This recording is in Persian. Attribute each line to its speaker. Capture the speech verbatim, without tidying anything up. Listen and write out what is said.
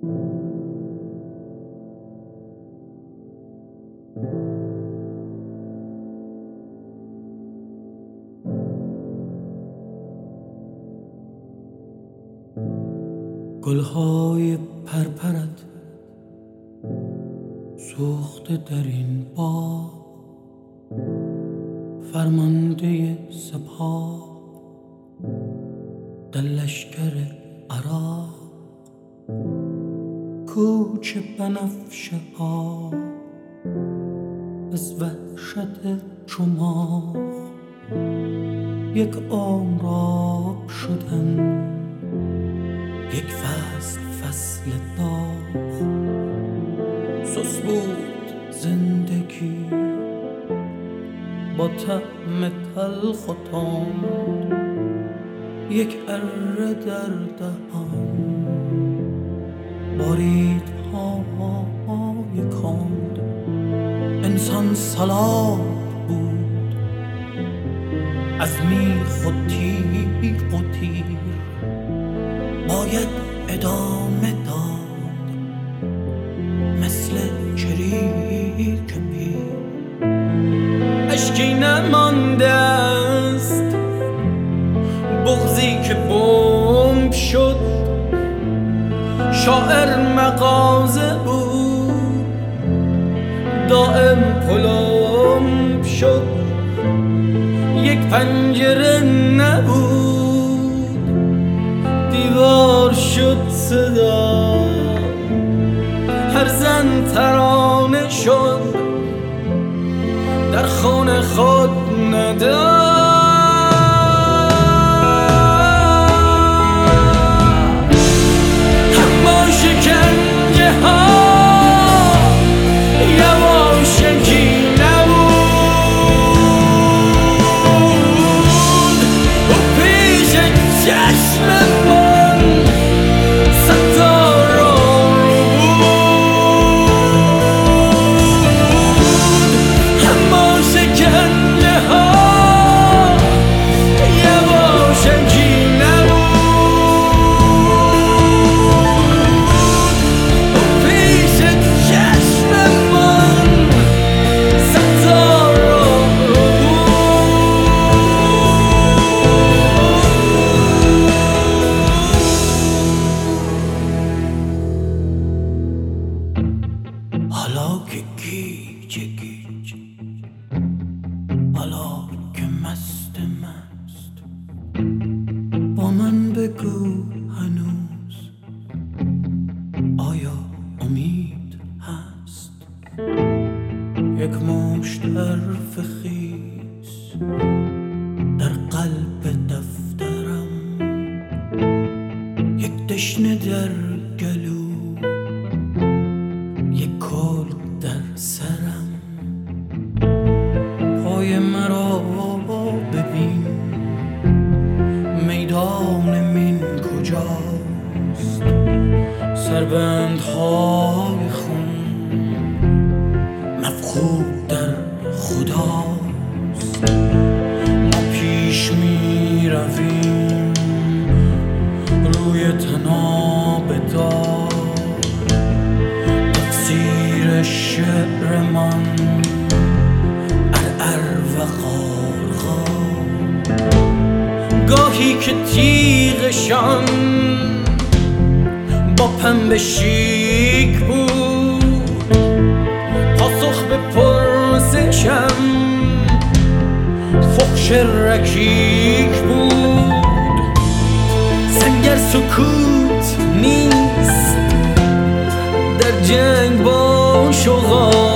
Speaker 1: گلهای پرپرت سوخته در این باغ، فرمانده سپاه در لشکر عراق. کوچه بنفشه ها از وحشت چماق، یک عمر آب شدن، یک فصل فصل داغ. سوس بود زندگی با طعم تلخ و تند، یک اره در دهان بارید پاهای کند. انسان سلاب بود از میخ و تیغ و تیر، باید ادامه داد مثل چریک پیر. اشکی نمانده است، بغضی که بمب شد. شاعر مغازه بود، دائم پلم شد. یک پنجره نبود، دیوار شد صدا. هر زن ترانه شد، در خانه خود نداشت. اما شکنجه ها یواشکی نبود. و پیش چشم من ستاره رو بود. اما شکنجه ها یواشکی حالا که گیج گیج، حالا که مست مست، با من بگو هنوز آیا امید هست؟ یک مشت حرف خیس در قلب دفترم، یک دشنه در گلو، یک کل در سرم. پای مرا ببین، میدان من کجاست؟ سربندهای خون مفقود در خداست. ما پیش می رویم روی طناب دار، تفسیر شعر من ارعر و غارغار. گاهی که تیغشان با پنبه شیک بود، پاسخ به پرسشم فحش رکیک بود. سنگر سکوت نیست در جنگ با شغال،